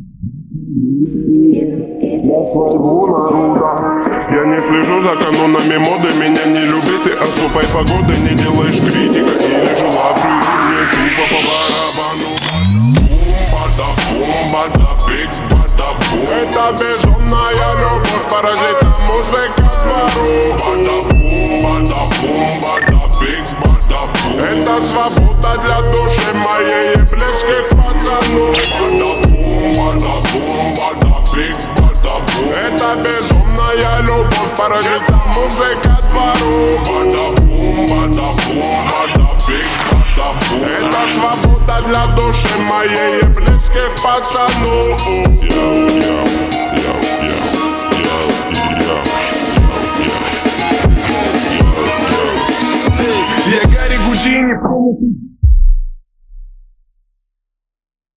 Для своего народа. Я не слежу за канонами моды, меня не любит и особой погоды. Не делаешь критика или жила в руине, тупо по барабану. Бум-бада, биг-бада-бум. Это безумная любовь, паразита, музыка двору. Бада-бум, бада-бум, биг-бада-бум. Это свобода для души моей и близких пацанов. Бада-бум, бада-биг-бада-бум. Это безумная любовь, паразита, музыка двору. Бада-бум, бада-бум, бада-биг-бада-бум. Это свобода для души моей и близких пацанов. Я Гарри Гудини,